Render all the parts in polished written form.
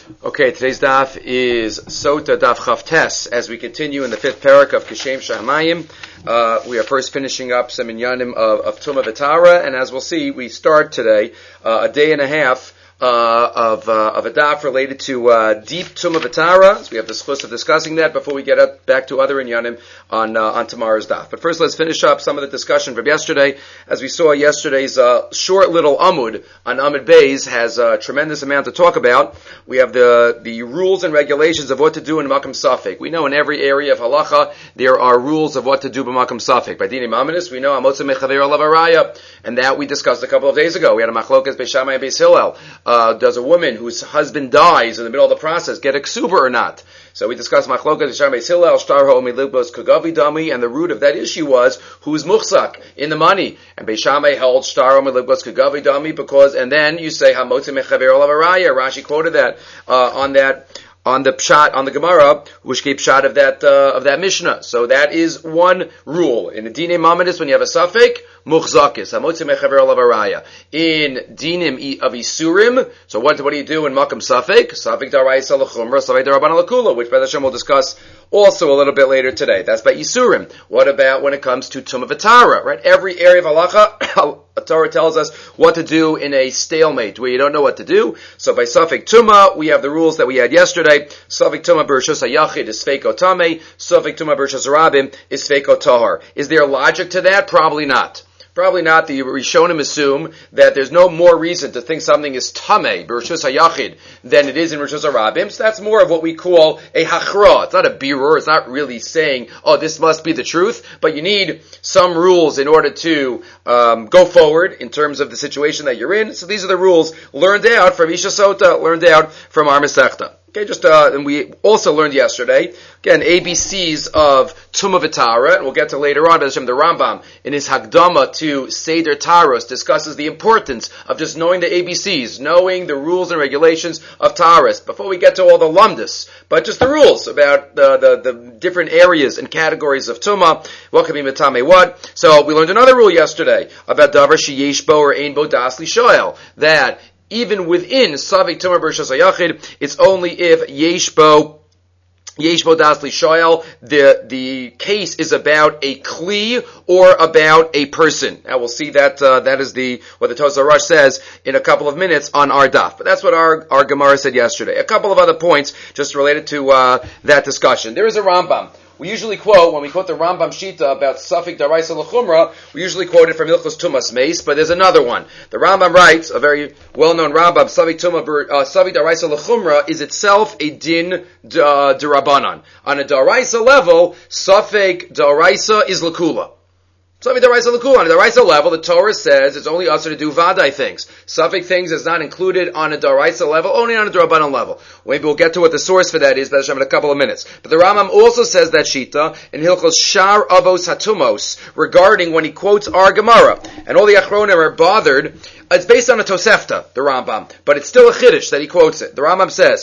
Okay, today's daf is Sota Daf Chavtes. As we continue in the fifth parak of Kishem Shahamayim, we are first finishing up some inyanim of Tumah V'Tara, and as we'll see, we start today a day and a half of a daf related to deep Tumah V'Tara. So we have the schus of discussing that before we get back to other inyanim on tomorrow's daf. But first, let's finish up some of the discussion from yesterday. As we saw, yesterday's short little Amud on Amud Beis has a tremendous amount to talk about. We have the rules and regulations of what to do in Makam Safek. We know in every area of halacha there are rules of what to do b'Makam Safek. By Dinim Aminis, we know Amotza Mechaver Alav Araya, and that we discussed a couple of days ago. We had a Machlokas Beis Shammai and Beis Hillel. Does a woman whose husband dies in the middle of the process get a ksuba or not? So we discussed Machlokas Beis Shammai Beis Hillel, Shtarho Milibos Kagavi Dami, and the root of that issue was who's muchzak in the money. And Beis Shammai held Shtarho Milibos Kagavi Dami because, and then you say Hamotza Mechaver Alav Araya. Rashi quoted that on the pshat, on the Gemara, which gave pshat of that Mishnah. So that is one rule. In the Dinei Mamadis, when you have a Safek, Muchzakis, Hamotzi Mechaver Alav Araya. In Dinim of Isurim, so what do you do in Makam Safek? Safek Daraisa L'chumra, Safek Darabana L'kula, which B'ez Hashem will discuss also a little bit later today. That's by Isurim. What about when it comes to Tumah V'Tara, right? Every area of halacha, Torah tells us what to do in a stalemate where you don't know what to do. So by Safek Tumah, we have the rules that we had yesterday. Safek Tumah B'Rishus HaYachid is Sfeiko Tameh. Safek Tumah B'Rishus HaRabim is Sfeiko Tahar. Is there logic to that? Probably not. Probably not. The Rishonim assume that there's no more reason to think something is Tameh, B'Rishus HaYachid, than it is in Rishus HaRabim. So that's more of what we call a Hachra. It's not a birur. It's not really saying, oh, this must be the truth. But you need some rules in order to go forward in terms of the situation that you're in. So these are the rules learned out from Isha Sota, learned out from our Masechta. Okay, and we also learned yesterday, again, ABCs of Tumah V'Tara, and we'll get to later on, but the Rambam, in his Hagdama to Seder Taros, discusses the importance of just knowing the ABCs, knowing the rules and regulations of Taras, before we get to all the lumdus, but just the rules about the different areas and categories of Tumah, what can be Metame what. So we learned another rule yesterday, about Davar Sheyesh Bo or Ein Bo Das Li Shoel, that even within Savik Tumah B'Rishus HaYachid, it's only if Yeshbo Das Li Shoel, the case is about a kli or about a person. Now we'll see that that is what the Tosar Rosh says in a couple of minutes on our daf. But that's what our Gemara said yesterday. A couple of other points just related to that discussion. There is a Rambam. We usually quote, when we quote the Rambam Shita about Safek Daraisa L'chumra, we usually quote it from Hilchos Tumas Meis, but there's another one. The Rambam writes, a very well-known Rambam, Safek Daraisa L'chumra is itself a din d'Rabbanan. On a Daraisa level, Safek Daraisa is L'kula. Safek Daraisa L'kula. On a Daraisa level, the Torah says it's only us to do Vadai things. Safek things is not included on a Daraisa level, only on a D'Rabbanan level. Maybe we'll get to what the source for that is, B'ez Hashem, in a couple of minutes. But the Rambam also says that Shita in Hilchos Shar Avos Hatumos regarding when he quotes our Gemara. And all the Achronim are bothered. It's based on a Tosefta, the Rambam, but it's still a Chiddush that he quotes it. The Rambam says,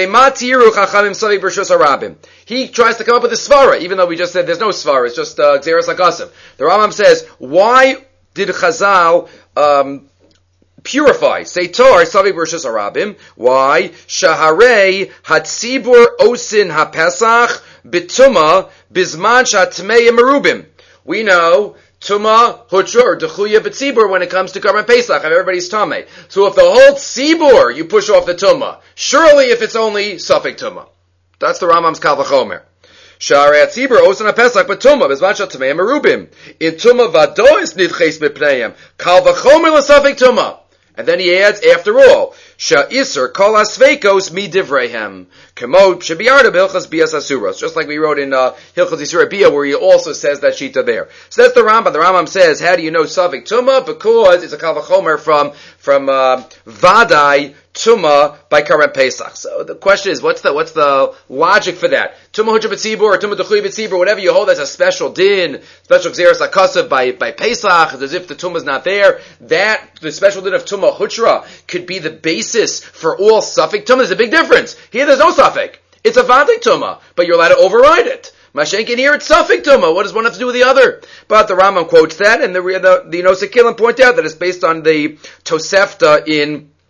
he tries to come up with a Svara, even though we just said there's no Svara, it's just Xeris Akasim. The Rambam says, why did Chazal purify? Say Tor, Savi B'Rishus HaRabim. Why? Shaharei Hatzibur Osin HaPesach B'Tumah Bizman Shatmei Merubim. We know Tumah, Hutra, or Dechuya B'Tzibur when it comes to Karban Pesach, everybody's Tameh. So if the whole Tzibur you push off the Tumah, surely if it's only Safek Tumah. That's the Rambam's Kal V'chomer. Sha'arei Tzibur, Osan HaPesach, B'Tumah, Bizman Shatmei Merubim. In Tumah Vadois Nidches B'Pneim, Kal V'chomer L'Safek Tumah. And then he adds, after all, Sha'isr kol asveikos mi divrehem. Kemod shebiyarda b'ilchas bias asuros. Just like we wrote in Hilchas Yisura Bia, where he also says that Shita there. So that's the Rambam. The Rambam says, how do you know Safek Tumah? Because it's a Kal V'chomer from Vadai Tumah by Karban Pesach. So the question is, what's the logic for that? Tumah Hujra B'Tzibur or Tumah Dechuya B'Tzibur, whatever you hold as a special din, special Xeris HaKasav by Pesach, as if the Tumah is not there. That, the special din of Tumah Hutra could be the basis for all Safek Tumah. There's a big difference. Here there's no Safek. It's a Vadai Tumah, but you're allowed to override it. Mashenkin here, it's Safek Tumah. What does one have to do with the other? But the Rambam quotes that, and the Nosei Kilim point out that it's based on the Tosefta in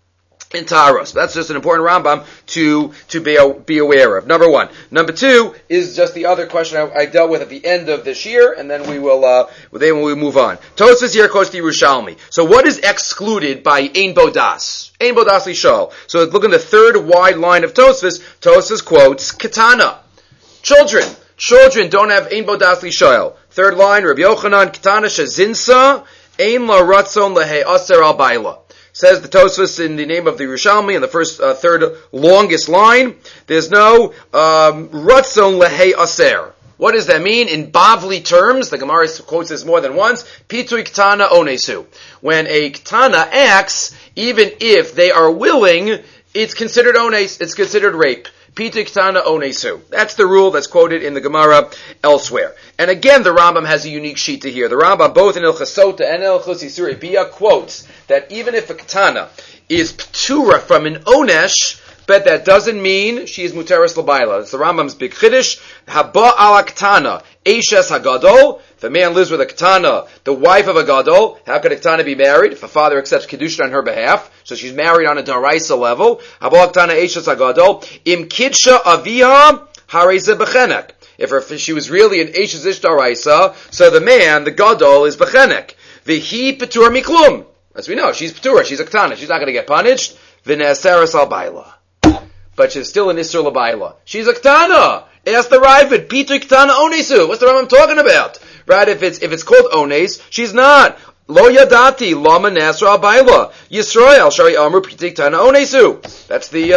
in Taharos. That's just an important Rambam to be aware of. Number one. Number two is just the other question I dealt with at the end of this year, and then we will move on. Tosfos here quotes the Yerushalmi. So what is excluded by Ein Bodas? Ein Bodas Lishol. So look in the third wide line of Tosfos. Tosfos quotes Ketana. Children don't have Ein Bodas Lishol. Third line, Rabbi Yochanan, Ketana Shezinsa, Ein La Ratzon Lehe Aser Al Baila. Says the Tosfos in the name of the Yerushalmi in the first third longest line. There's no Ratzon Lehe Aser. What does that mean? In Bavli terms, the Gemara quotes this more than once, Pitui Ktana Onesu. When a Ktana acts, even if they are willing, it's considered ones, it's considered rape. Pitui Ktana Onesu. That's the rule that's quoted in the Gemara elsewhere. And again, the Rambam has a unique sheet to here. The Rambam, both in Ilchos Sota and Ilchos Isurei Bia, quotes that even if a Ktana is Ptura from an Onesh, but that doesn't mean she is Muteris L'Baila. It's the Rambam's big Chiddush. Haba ala Ktana, Eishes HaGadol. If a man lives with a Ktana, the wife of a Gadol, how could a Ktana be married? If a father accepts Kedusha on her behalf, so she's married on a Daraisa level. Haba ala Ktana, Eishes HaGadol. Im Kidsha Aviha, Hareze Bechenek. If she was really an Eishes Ish Daraisa, so the man, the Gadol, is Bechenek. V'hi Petur Miklum. As we know, she's Petura, she's a Ktana, she's not going to get punished. V'ne'aseres al Baila. But she's still an Isser L'Baila. She's a Ktana. Ask the Ravid. Pitui Ktana Onesu. What's the Rambam talking about? Right? If it's called Ones, she's not. Lo Yadati, Lama Nasra Al Baila. Yisrael, Shari Amru Pitui Ktana Onesu. That's the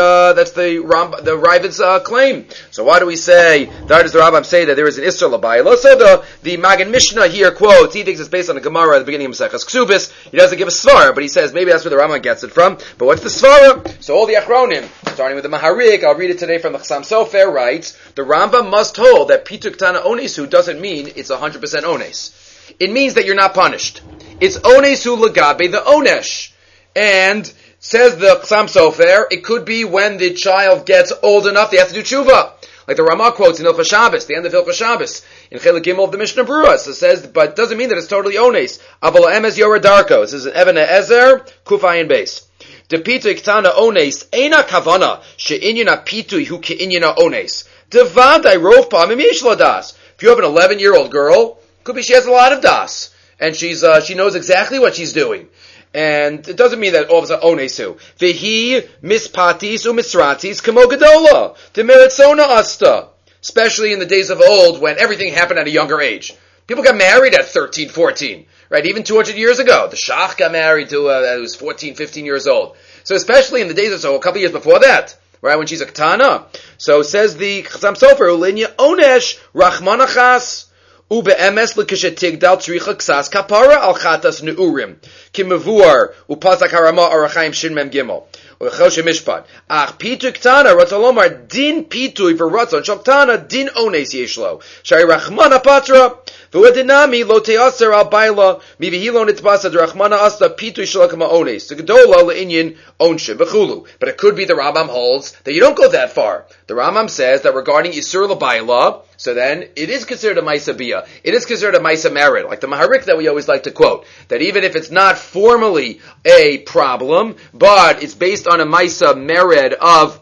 Ravid's claim. So why do we say, why does the Rambam say that there is an Isser L'Baila? So the Magen Mishnah here quotes, he thinks it's based on the Gemara at the beginning of Maseches Ksubis. He doesn't give a Svara, but he says maybe that's where the Rambam gets it from. But what's the Svara? So all the Achronim, starting with the Maharik, I'll read it today from the Chassam Sofer, writes, the Rambam must hold that Pitui Ktana Onesu doesn't mean it's 100% Ones. It means that you're not punished. It's Onesu Lagabe, the Onesh. And says the Chassam Sofer, it could be when the child gets old enough, they have to do tshuva. Like the Ramah quotes in Hilchos Shabbos, the end of Hilchos Shabbos, in Chelik Gimel of the Mishnah Berurah. So it says, but it doesn't mean that it's totally Ones. Aval Emes Yorah Darko. This is an Eben Ezer, Kufayin Beis. The Pitui Ktana Ones, Eina Kavana, She'inyana Pitui Hu Ke'inyana Ones. Devadai Rov Pamim Yesh Lo Das. If you have an 11-year-old girl, could be she has a lot of das, and she knows exactly what she's doing. And it doesn't mean that all of us are onesu. Vehi mispatis umisratis kamo gadola. Demeritzona asta. Especially in the days of old when everything happened at a younger age. People got married at 13, 14. Right? Even 200 years ago. The Shach got married to who was 14, 15 years old. So especially in the days of so a couple of years before that. Right? When she's a Ketana. So says the Chassam Sofer, Ulinya onesh rachmanachas. Ube'emes l'kishetigdal tzricha ksas kapara al chatas neurim kimevuar upazak harama arachayim shin mem gimel u'choshe mishpat ach pitui ktana ratzalomar din pitui for ratzon shoktana din ones yeshlo shari rachmana patra v'u'edinami lo te'aser al baila mivihilo nitbasa d'rachmana asta pitui shalakama ones t'gedola le'inyin onshe v'chulu. But it could be the Rambam holds that you don't go that far. The Rambam says that regarding Isur l'baila, so then it is considered a Maisa Bia. It is considered a Maisa Merid, like the Maharik that we always like to quote. That even if it's not formally a problem, but it's based on a Maisa Merid of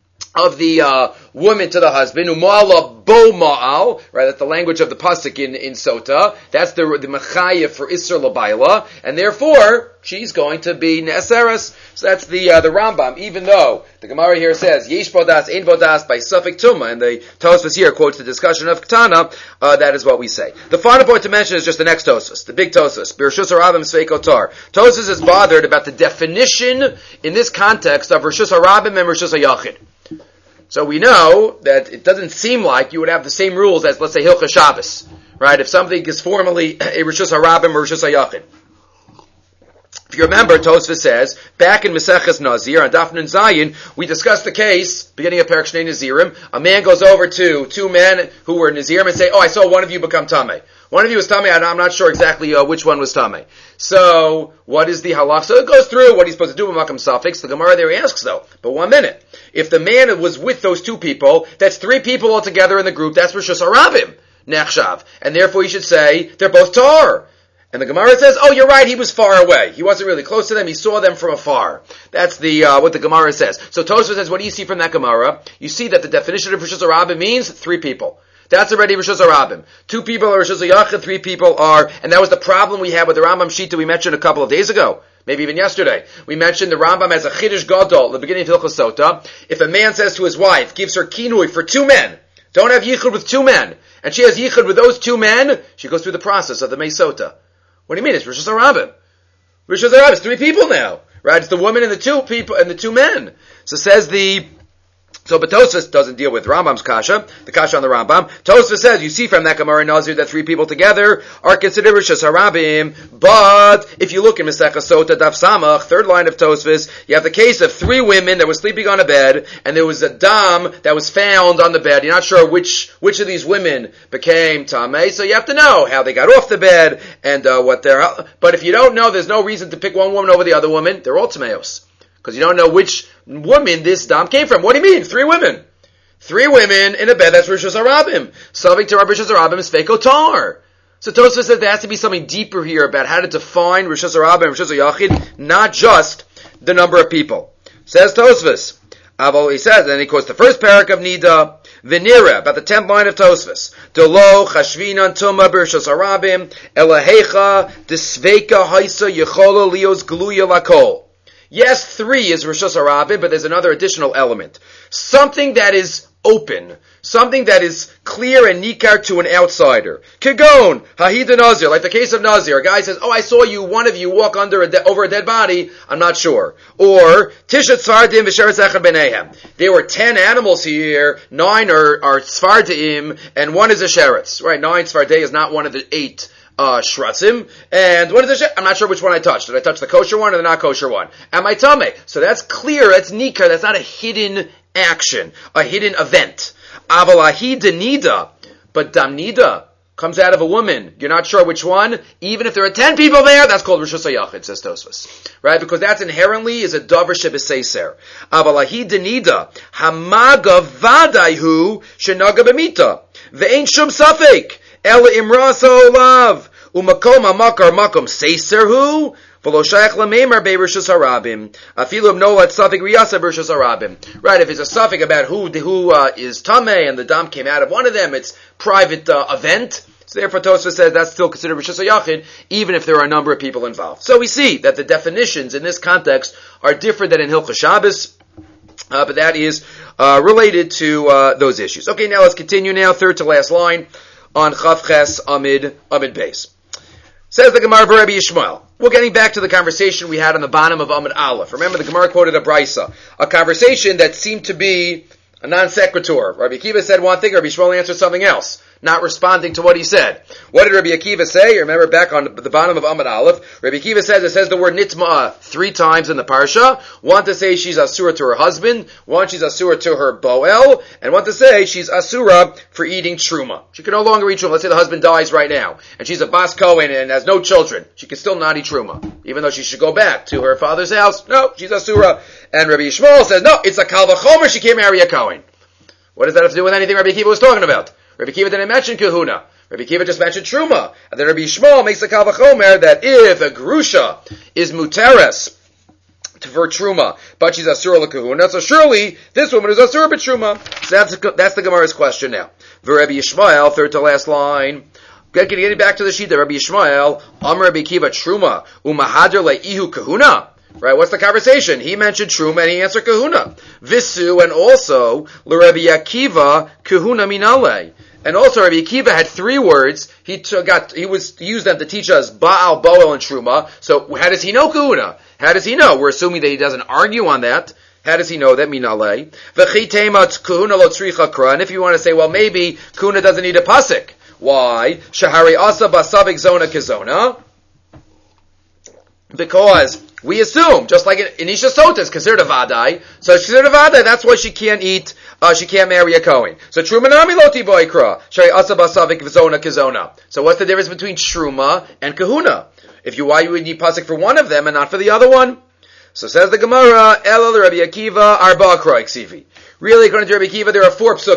the woman to the husband, Umala bo ma'al, right? That's the language of the pasuk in Sota. That's the mechayah for Isser l'baila, and therefore she's going to be ne'aseres. So that's the Rambam. Even though the Gemara here says yesh bodas, ein bodas by suffix tuma, and the Tosfos here quotes the discussion of Ktana. That is what we say. The final point to mention is just the next Tosfos, the big Tosfos. Bereshus harabim sveikotar. Tosfos is bothered about the definition in this context of Reshus harabim and Reshus hayachid. So we know that it doesn't seem like you would have the same rules as, let's say, Hilchos Shabbos, right? If something is formally a Reshus Harabim or Reshus Hayachid. If you remember, Tosfos says, back in Maseches Nazir, on Daf Nun Zayin, we discussed the case, beginning of Perek Shnei Nazirim, a man goes over to two men who were Nazirim and say, oh, I saw one of you become Tameh. One of you was Tameh, I'm not sure exactly which one was Tameh. So, what is the halach? So it goes through what he's supposed to do with Makam Suffix. The Gemara there he asks though, but 1 minute. If the man was with those two people, that's 3 people altogether in the group, that's Reshus Harabim, Nechshav. And therefore you should say, they're both Tar. And the Gemara says, oh, you're right, he was far away. He wasn't really close to them, he saw them from afar. That's the what the Gemara says. So Tosfos says, what do you see from that Gemara? You see that the definition of Rishus HaRabim means 3 people. That's already Rishus HaRabim. 2 people are Rishus HaYachid, 3 people are, and that was the problem we had with the Rambam Shita we mentioned a couple of days ago. Maybe even yesterday. We mentioned the Rambam as a Chiddush Gadol at the beginning of Hilchos Sota. If a man says to his wife, gives her kinui for 2 men, don't have yichud with 2 men, and she has yichud with those 2 men, she goes through the process of the Meisota. What do you mean? It's Rishus HaRabim. Rishus HaRabim is 3 people now, right? It's the woman and the 2 people and the 2 men. But Tosfos doesn't deal with Rambam's kasha, the kasha on the Rambam. Tosfos says, you see from that Gemara Nazir that 3 people together are considered Rishus HaRabim, but if you look in Masechah Sota, Daf Samach, 3rd line of Tosfos, you have the case of 3 women that were sleeping on a bed, and there was a dam that was found on the bed. You're not sure which of these women became Tameh, so you have to know how they got off the bed, and what but if you don't know, there's no reason to pick one woman over the other woman. They're all Tameos. Because you don't know which woman this dam came from. What do you mean? 3 women. 3 women in a bed, that's Rishus HaRabim. Savik to Rishus HaRabim is Feiko Tar. So Tosfos says there has to be something deeper here about how to define Rishus HaRabim and Rishus HaYachid, not just the number of people. Says Tosfos. He says, and he quotes the first parak of Nida, Venira, about the 10th line of Tosfos. Delo chashvinan tuma b'Rishus HaRabim, elahecha desveika haisa yechola lios gluya lakol. Yes, 3 is Rishus HaRabim, but there's another additional element. Something that is open. Something that is clear and nikar to an outsider. Kigon, Hahida Nazir, like the case of Nazir. A guy says, oh, I saw one of you walk over a dead body, I'm not sure. Or, Tishat Tzfardim v'Sheretz Echad B'neihem. There were 10 animals here, 9 are Tzfardim, and 1 is a Sheretz. Right, 9 Tzfardei is not one of the 8 shratzim, and what is the I'm not sure which one I touched. Did I touch the kosher one or the not kosher one? Am I tameh? So that's clear, that's nikar, that's not a hidden action, a hidden event. Avalahi denida, but damnida comes out of a woman. You're not sure which one. Even if there are 10 people there, that's called Rishus HaYachid, says Tosfos. Right? Because that's inherently is a davar shebeseiser. Avalahi denida, hamaga vadaihu shenaga b'mita. Ve'ein shum safek. Ela imraso olav. Umakom hamakar makom seiserhu. V'lo shayach lamemar be Rishus HaRabim. Afilu nolat safek riyasa Rishus HaRabim. Right, if it's a safek about who is tameh and the dam came out of one of them, it's private event. So therefore Tosfos says that's still considered Rishus HaYachid, even if there are a number of people involved. So we see that the definitions in this context are different than in Hilchos Shabbos, but that is related to those issues. Okay, now let's continue now, 3rd to last line, on Chav Ches Amid Beis. Says the Gemara of Rabbi Yishmael. We're getting back to the conversation we had on the bottom of Amid Aleph. Remember, the Gemara quoted a Brisa, a conversation that seemed to be a non sequitur. Rabbi Akiva said one thing, Rabbi Yishmael answered something else, not responding to what he said. What did Rabbi Akiva say? You remember back on the bottom of Amid Aleph, Rabbi Akiva says the word nitma 3 times in the parsha. One to say she's asura to her husband, one she's asura to her boel, and one to say she's asura for eating truma. She can no longer eat truma. Let's say the husband dies right now, and she's a bas kohen and has no children. She can still not eat truma, even though she should go back to her father's house. No, she's asura. And Rabbi Yishmael says, no, it's a kal v'chomer, she can't marry a kohen. What does that have to do with anything Rabbi Akiva was talking about? Rabbi Akiva didn't mention kahuna. Rabbi Akiva just mentioned truma. And then Rabbi Yishmael makes a kal v'chomer that if a grusha is muteres for truma, but she's asura l'kahuna, so surely this woman is asura b'truma. So that's the Gemara's question now. Rabbi Yishmael, 3rd to last line. Getting back to the sheet, Rabbi Yishmael, Amar Rabbi Akiva truma, umahader le'ihu kahuna. Right, what's the conversation? He mentioned truma and he answered kahuna. Visu, and also l'Rabbi Akiva kahuna minale. And also Rabbi Akiva had 3 words. He used them to teach us Baal, Boel, and Truma. So how does he know kahuna? How does he know? We're assuming that he doesn't argue on that. How does he know that? Minale. V'chitema kahuna lo tzricha kra. And if you want to say, well, maybe kahuna doesn't need a pasuk. Why? Shahari asa basavik zona kizona. Because we assume, just like in Isha Sota is considered a vadai, so she's considered a vadai, that's why she can't eat, she can't marry a Kohen. So Truma nami loti boikra, shari asab asavik v'zona kizona. So what's the difference between Truma and Kahuna? Why you would need pasuk for one of them and not for the other one? So says the Gemara, Elul Rabbi Akiva arba kroi ksivi. Really, according to Rabbi Akiva, there are 4 psukim.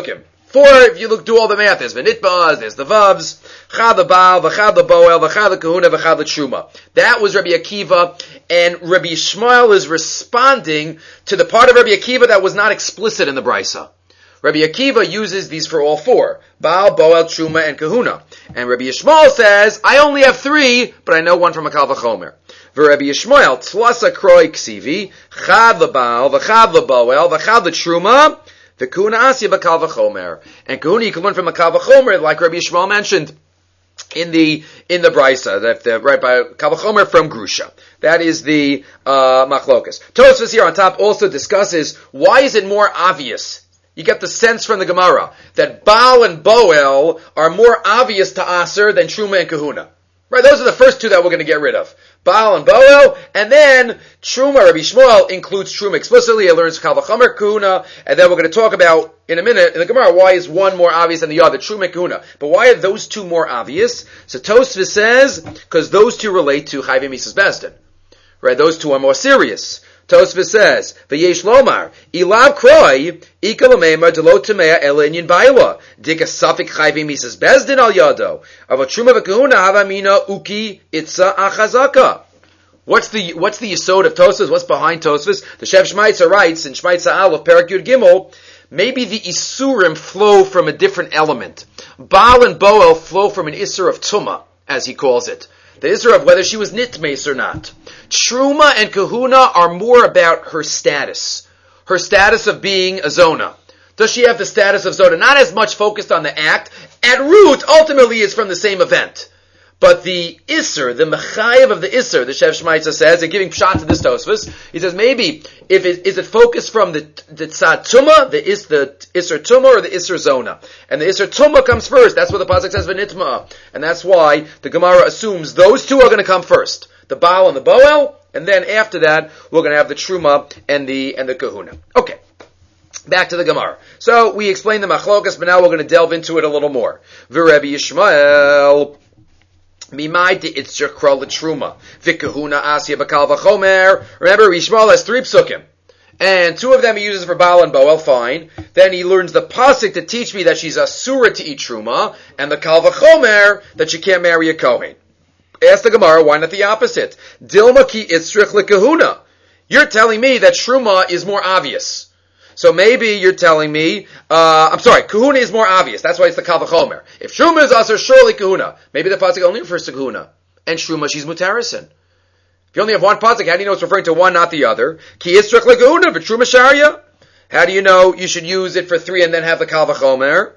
4, if you do all the math, there's V'nitba'az, there's the Vavs, Chad the Baal, V'chad the Boel, V'chad the Kahuna, V'chad the Truma. That was Rabbi Akiva, and Rabbi Yishmael is responding to the part of Rabbi Akiva that was not explicit in the Brisa. Rabbi Akiva uses these for all 4. Baal, Boel, Truma, and Kahuna. And Rabbi Yishmael says, I only have 3, but I know one from a Kal V'chomer. Rabbi Yishmael, Tlasa Kroi Ksivi, Chad L'Baal, V'chad L'Boel, V'chad L'Truma, V'Kahuna Asya B'Kal V'chomer. And Kahuna you can learn from a Kal V'chomer, like Rabbi Yishmael mentioned in the Brisa, that right by Kal V'chomer from Grusha. That is the Machlokas. Tosfos here on top also discusses why is it more obvious. You get the sense from the Gemara that Baal and Boel are more obvious to Aser than Truma and Kahuna. Right, those are the first 2 that we're going to get rid of. Baal and Boel, and then Truma, Rabbi Shmuel includes Truma explicitly, it learns Kal V'chomer, Kahuna, and then we're going to talk about, in a minute, in the Gemara, why is one more obvious than the other, Truma and Kahuna. But why are those 2 more obvious? So Tosfos says, because those 2 relate to Chayvim Misas Bezdin. Right, those 2 are more serious. Tosfos says, "V'yesh lomar ilav kroi ikalamema delo tamea ela inyan baila dika safik chayvim misas bezdin al yado avatruma v'kahuna havamina uki itza achazaka." What's the yesod of Tosfos? What's behind Tosfos? The Shev Shmaitza writes in Shmaitza Aleph Perak Yud Gimel, maybe the isurim flow from a different element. Baal and Boel flow from an isur of tuma, as he calls it. The isur of whether she was nitmes or not. Truma and Kahuna are more about her status of being a zona. Does she have the status of zona? Not as much focused on the act. At root, ultimately, it's from the same event. But the isur, the mechayev of the isur, the Shev Shmaitza says, and giving pshat to this Tosfos, he says maybe is it focused from the tzad tuma, the isur tuma, or the isur zona? And the isur tuma comes first. That's what the pasuk says v'nitma, and that's why the Gemara assumes those 2 are going to come first, the Baal and the Boel, and then after that we're going to have the Truma and the Kahuna. Okay. Back to the Gemara. So we explained the machlokas, but now we're going to delve into it a little more. V'Rebbi Yishmael. Mimai de itzur kral l'truma. V'kahuna asya b'kal v'chomer. Remember, Yishmael has 3 psukim. And 2 of them he uses for Baal and Boel, fine. Then he learns the pasuk to teach me that she's asura to eat truma, and the kal v'chomer, that she can't marry a kohen. Ask the Gemara, why not the opposite? Dilma ki itzrich l'kahuna. You're telling me that truma is more obvious. So maybe you're telling me, Kahuna is more obvious. That's why it's the Kal V'chomer. If Truma is Aser, surely Kahuna. Maybe the pasuk only refers to Kahuna. And Truma, she's Mutarasin. If you only have one pasuk, how do you know it's referring to one, not the other? Ki Yitzrach LeKahuna, but Truma Sharia. How do you know you should use it for 3 and then have the Kal V'chomer?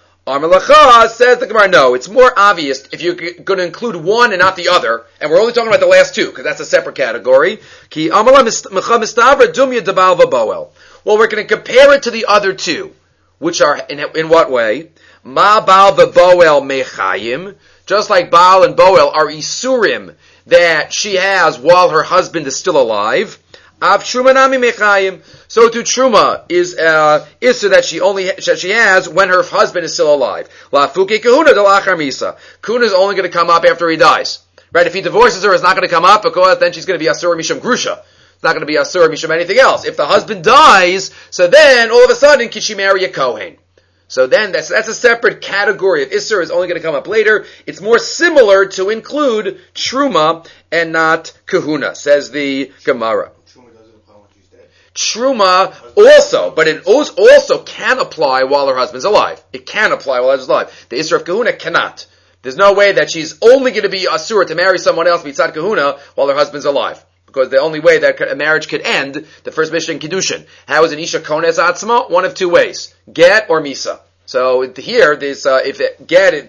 Amalacha says the Gemara, no, it's more obvious if you're going to include one and not the other, and we're only talking about the last 2, because that's a separate category. Ki Amala Mistavra Dumya Debal V'Boel. Well, we're going to compare it to the other 2, which are, in what way? Ma Baal v'Boel mechayim, just like Baal and Boel are isurim that she has while her husband is still alive. Av Truma nami mechayim, so to Truma is isur that she has when her husband is still alive. La fuke kahuna delachar misa. Kahuna is only going to come up after he dies. Right? If he divorces her, it's not going to come up because then she's going to be asur mishum grusha. It's not going to be asur mishum anything else. If the husband dies, so then all of a sudden can she marry a kohen? So then that's a separate category of isur. Is only going to come up later. It's more similar to include truma and not kahuna, says the Gemara. Truma doesn't apply when she's dead. Truma also, but it also can apply while her husband's alive. It can apply while her husband's alive. The isur of kahuna cannot. There's no way that she's only going to be asur to marry someone else mitzad kahuna while her husband's alive. Because the only way that a marriage could end, the first mission in Kiddushin, how is an Isha Kones Atzma? One of 2 ways. Get or Misa. So here, if a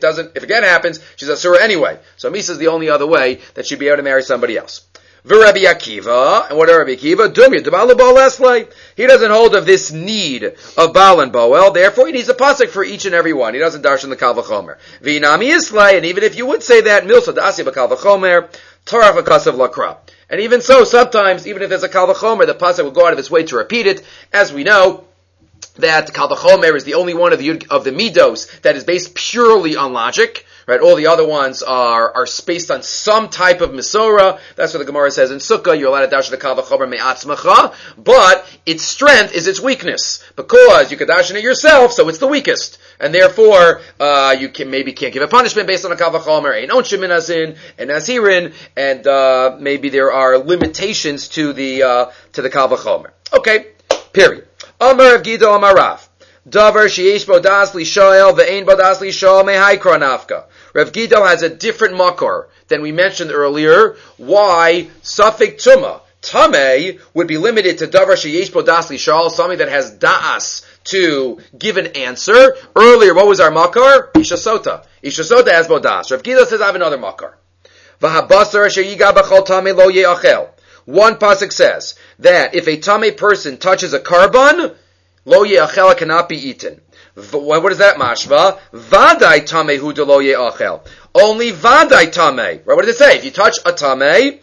get happens, she's Asura anyway. So Misa is the only other way that she'd be able to marry somebody else. V'Rabbi Akiva, and what are Rabbi Akiva? Dumya, D'Baal Boel Eslei. He doesn't hold of this need of Baal and Boel, therefore he needs a pasuk for each and every one. He doesn't darshan the Kal V'chomer. V'Inami Islei, and even if you would say that, Milsa Da'asi B'Kal V'chomer, Torah V'Kasav Lakra. And even so, sometimes, even if there's a Kal V'chomer, the pasuk will go out of its way to repeat it. As we know, that Kal V'chomer is the only one of the midos that is based purely on logic. Right, all the other ones are based on some type of Mesorah. That's what the Gemara says in Sukkah. You're allowed to dash the Kal V'chomer me'atzmacha, but its strength is its weakness because you can dash it yourself, so it's the weakest, and therefore you can't give a punishment based on a Kal V'chomer, ein onshim minazin and nazirin, and maybe there are limitations to the Kal V'chomer. Okay, period. Amar Rav Gidol Amar Rav. Davar sheyesh bo das li shoel ve'ein bo das li shoel mehaikra nafka. Rav Gidol has a different makor than we mentioned earlier. Why Safek Tameh would be limited to Davar sheyesh bo das li shoel, something that has da'as to give an answer. Earlier, what was our makor? Isha Sota. Isha Sota has bo das. Rav Gidol says I have another makor. V'habasar asher yiga b'chol tameh lo ye'achel. One pasuk says that if a tameh person touches a carbon, lo ye'achel cannot be eaten. What is that mashva? Vadai tameh hu de lo ye'achel. Only vadai tameh. Right? What does it say? If you touch a tameh,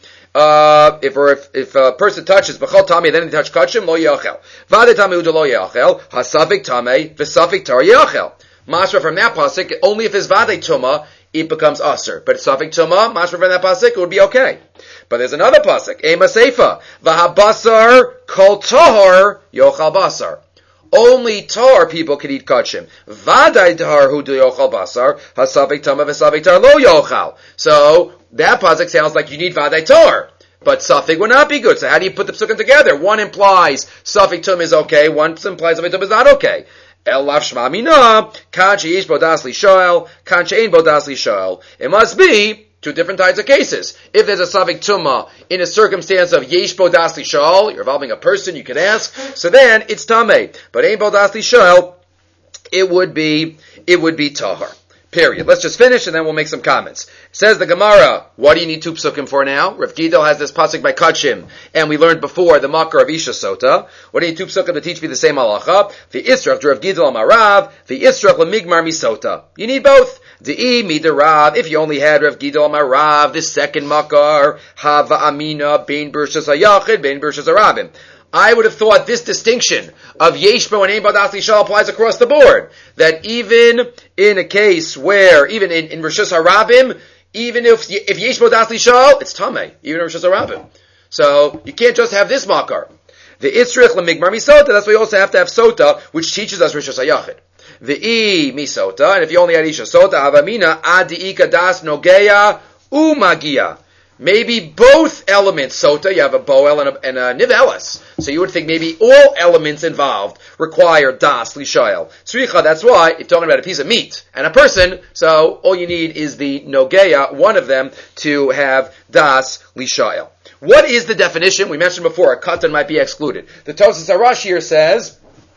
if a person touches b'chol tameh, then he touch kachim, lo ye'achel. Vadai tameh hu de lo ye'achel. Hasafik tameh v'safik tar ye'achel. Mashva from that pasuk, only if it's vadai tuma, it becomes aser. But safik tuma, mashva from that pasuk, it would be okay. But there's another pasuk, Ema Seifa, V'habasar kol tahor yochal basar. Only tar people can eat kachim. Vadai tahor hu do yochal basar, hasavik tama v'savik tar lo yochal. So, that pasuk sounds like you need vadai tar. But safik would not be good. So how do you put the psukim together? One implies safik tum is okay, one implies safik tum is not okay. El lav shma mina, kan she'ish bodas li shoel, kan she'ein bodas li shoel. It must be two different types of cases. If there's a Savik Tumah in a circumstance of Yesh Bodas Li Shoel, you're involving a person, you can ask, so then it's Tameh. But Ein Bodas Li Shoel, it would be Tahar. Period. Let's just finish and then we'll make some comments. Says the Gemara, what do you need two psukim for now? Rav Gidol has this pasuk by Kachim, and we learned before the makar of Isha Sota. What do you need two psukim to teach me the same halacha? The Israch to Rav Gidol Amarav, the Israch lemigmar misota. You need both. De'i midarav, if you only had Rav Gidol Amarav, the second makar, hava amina, bein burshas hayachid, bein burshas harabim. I would have thought this distinction of Yeshbo and Ein Bodas Li Shoel applies across the board. That even in a case where, even in Rishus HaRabim, even if Yeshbo Bodas Li Shoel, it's Tameh, even in Rishus HaRabim. So, you can't just have this makar. The Itzrich L'Migmar Misota, that's why you also have to have Sota, which teaches us Rishus HaYachid. The I Misota, and if you only had Isha Sota, Havamina, Adi Ika Das Nogeya Umagia. Maybe both elements, Sota, you have a Boel and a Nivelis. So you would think maybe all elements involved require Das Lishael. Tzricha, that's why, if you're talking about a piece of meat and a person, so all you need is the Nogeya, one of them, to have Das Lishael. What is the definition? We mentioned before, a katan might be excluded. The Tosas Harash here says,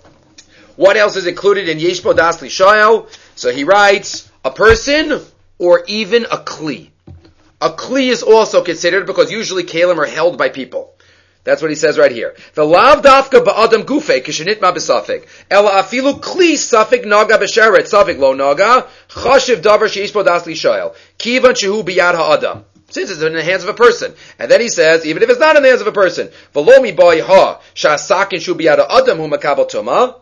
what else is included in Yeshbo Das Lishael? So he writes, a person or even a kli. A kli is also considered because usually kalim are held by people. That's what he says right here. The lav dafka ba'adam gufe kishenit ma b'safik. Ela afilu kli safik naga b'sheret safik lo naga chashiv davar sheish bo das li shoel kivan shehu biyad ha'adam. Since it's in the hands of a person. And then he says, even if it's not in the hands of a person, v'lo mi boy ha sha'sakin shu biyad ha'adam hu makabel tuma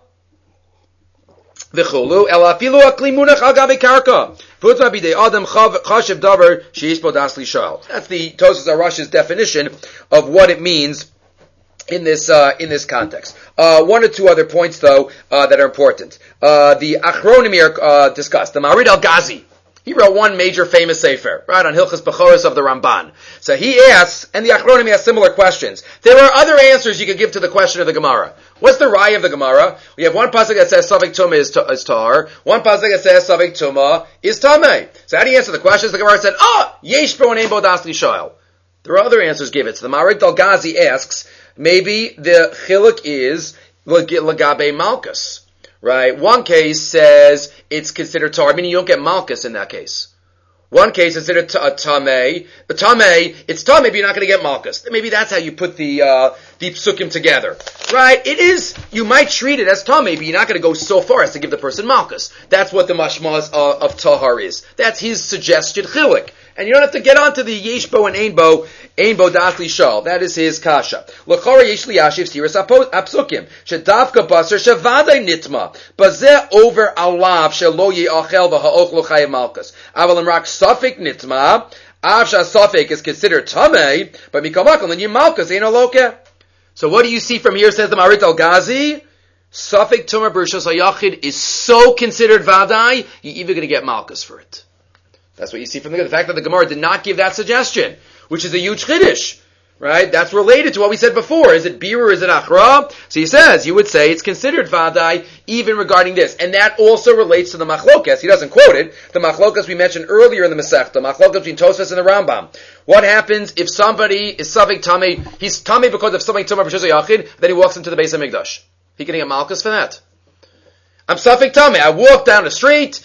v'chulu ela afilu akli munach al gabe karka. That's the Tosas Harash's definition of what it means in this context. One or two other points though that are important. The Achronim are discussed. The Marid al-Ghazi, he wrote one major famous sefer, right, on Hilchas Bechoros of the Ramban. So he asks, and the Achronim has similar questions. There are other answers you could give to the question of the Gemara. What's the Raya of the Gemara? We have one pasuk that says Savik Tumah is Tar, one pasuk that says Savik Tumah is Tameh. So how do you answer the questions? The Gemara said, Yesh bo and Ein Bodas Li Shoel. There are other answers given. So the Marid al-Ghazi asks, maybe the chiluk is Lagabe Malkus. Right? One case says it's considered tar, meaning you don't get malchus in that case. One case is considered tameh. The tameh, it's tameh, but you're not going to get malchus. Maybe that's how you put the psukim together. Right? It is, you might treat it as tameh, but you're not going to go so far as to give the person malchus. That's what the mashmaz of tahar is. That's his suggested chilik. And you don't have to get onto the Yeshbo and Einbo Dasli Shal. That is his kasha. L'chora Yeshli Yashiv Siras Apsukim. Shedavka Basar Shavadai Nitma. Bazeh over Alav Shelo Ye'achel V'ha'och Lo Chayev Malkus. Aval Imrak Safik Nitma. Avsha Safik is considered Tamei, but Mikamakal and Yimalkus ain't a loke. So what do you see from here, says the Marit Al-Ghazi? Safik Tumah B'Rishos HaYachid is so considered Vadai, you're even going to get Malkus for it. That's what you see from the fact that the Gemara did not give that suggestion, which is a huge chiddush, right? That's related to what we said before. Is it bir or is it achra? So he says, you would say it's considered vadai even regarding this. And that also relates to the machlokas. He doesn't quote it. The machlokas we mentioned earlier in the Masechta, the machlokas between Tosfos and the Rambam. What happens if somebody is savik tamei, he's tamei because of something tumah b'shus yachid, then he walks into the Beis HaMikdash. He can get malchus for that. I'm savik tamei. I walked down the street,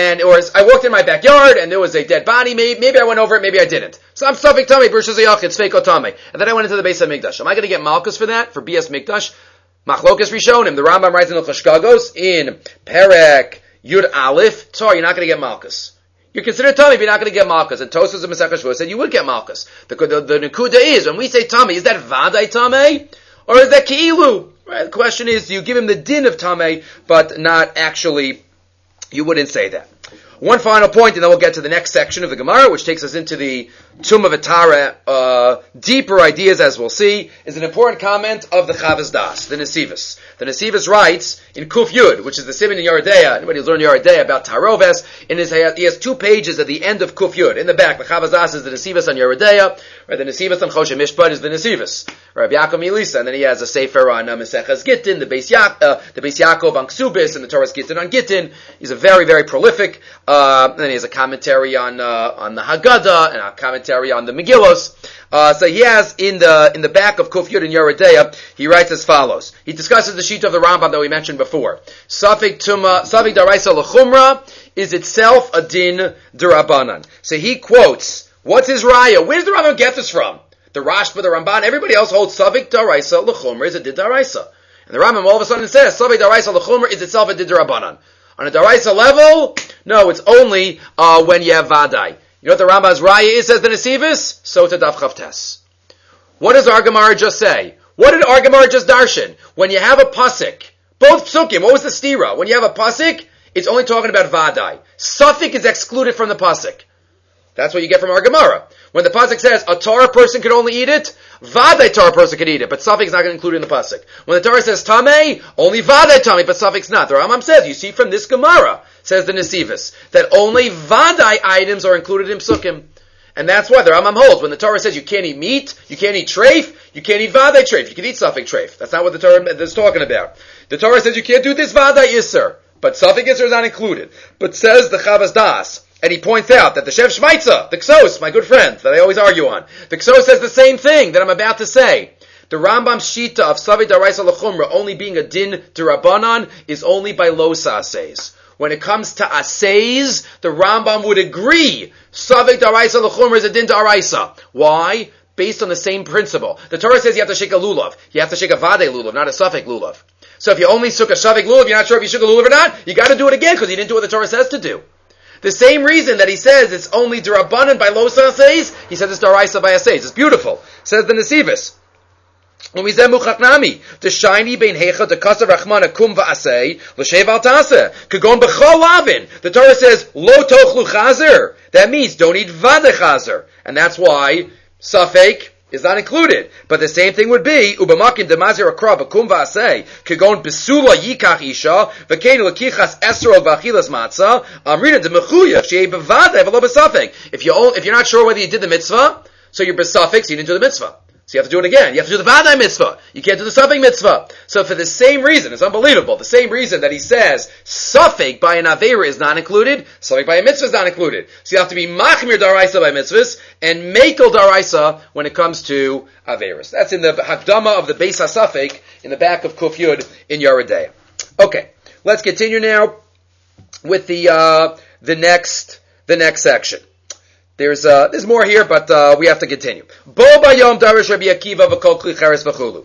I walked in my backyard, and there was a dead body. Maybe I went over it, maybe I didn't. So I'm safek tamei b'rishus hayachid, sfeiko tamei. And then I went into the Beis HaMikdash. Am I going to get malchus for that? For BS Mikdash? Machlokas Rishonim. The Rambam writes in the Chashkagos, in Perek Yud Aleph, sorry, you're not going to get malchus. You're considered tamei, but you're not going to get malchus. And Tosfos and Masechah Shavuos said you would get malchus. The Nekuda is, when we say tamei, is that vadai tamei? Or is that ki'ilu? Right? The question is, do you give him the din of tamei, but not actually, you wouldn't say that. One final point, and then we'll get to the next section of the Gemara, which takes us into the Tumah V'Tara, deeper ideas, as we'll see, is an important comment of the Chavaz Das, the Nesivos. The Nesivos writes in Kuf Yud, which is the Siman in Yeridea. Anybody who's learned Yeridea about Taroves, he has 2 pages at the end of Kuf Yud. In the back, the Chavaz Das is the Nesivos on Yeridea, right? The Nesivos on Choshe Mishpat is the Nesivos, Rabbi Yaakov Milisa, and then he has a Sefer on Meseches Gittin, the Beis Yaakov on Ksubis, and the Torah's Gittin on Gittin. He's a very, very prolific. And then he has a commentary on the Haggadah and a commentary on the Megillos. So he has in the back of Kuf Yud in Yeridea, he writes as follows. He discusses the sheet of the Rambam that we mentioned before. Safik Daraisa L'Chumra is itself a din d'Rabbanan. So he quotes, what's his raya? Where does the Rambam get this from? The Rashba, the Ramban, everybody else holds Safik Daraisa L'Chumra is a din d'Araisa. And the Rambam all of a sudden says Safik Daraisa L'Chumra is itself a din d'Rabbanan. On a Daraisa level, no, it's only when you have Vadai. You know what the Rambam's Raya is, says the Nesivos? Sota Daf Chavtes. What does our Gemara just say? What did our Gemara just darshan? When you have a pasuk, both psukim, what was the stira? When you have a pasuk, it's only talking about Vadai. Safik is excluded from the pasuk. That's what you get from our Gemara. When the pasuk says a Torah person can only eat it, Vadai Torah person can eat it, but Safik is not going to include it in the pasuk. When the Torah says Tamei, only Vadai Tamei, but Safik's not. The Rambam says, you see from this Gemara, says the Nesivos, that only Vadai items are included in psukim. And that's why the Rambam holds, when the Torah says you can't eat meat, you can't eat treif, you can't eat Vadai treif, you can eat Safik treif. That's not what the Torah is talking about. The Torah says you can't do this Vadai Isser, but Safik Isser is not included. But says the Chavaz Das, and he points out that the Shev Shmaitza, the Ksos, my good friend, that I always argue on, the Ksos says the same thing that I'm about to say. The Rambam's shita of Safik Daraisa L'Chumra only being a din d'Rabbanan is only by Los Aseis. When it comes to Aseis, the Rambam would agree Safik Daraisa L'Chumra is a din d'Araisa. Why? Based on the same principle. The Torah says you have to shake a lulav. You have to shake a Vadei lulav, not a Safik lulav. So if you only shook a Shavik lulav, you're not sure if you shook a lulav or not, you got to do it again because you didn't do what the Torah says to do. The same reason that he says it's only d'Rabbanan by Los Aseis, he says it's d'Araisa by Aseis. It's beautiful. Says the Nesivos. When we say Muchaknami, the shiny bein hecha the kasav rachmana kum va'asei l'shev al taseh kagon b'chol lavin. The Torah says lo tochlu chazer. That means don't eat vade chazer, and that's why safek is not included. But the same thing would be ubamakin demazir akra b'kum va'asei kagon besula yikach isha v'kein lekichas esrog v'achilas matzah amrina demechuyev shei b'vade v'lo b'safek. If you're not sure whether you did the mitzvah, so you're b'safek, so you didn't do the mitzvah. So you have to do it again. You have to do the Vadai mitzvah. You can't do the Safek mitzvah. So for the same reason, it's unbelievable, the same reason that he says Safek by an Aveira is not included, Safek by a mitzvah is not included. So you have to be Machmir Daraisa by mitzvahs and Mekel Daraisa when it comes to Aveiras. That's in the Hakdama of the Beis HaSafek in the back of Kuf Yud in Yeridea. Okay, let's continue now with the next section. There's more here, but we have to continue. Bo bayom darish Rabbi Akiva v'kol kli cheres v'chulu.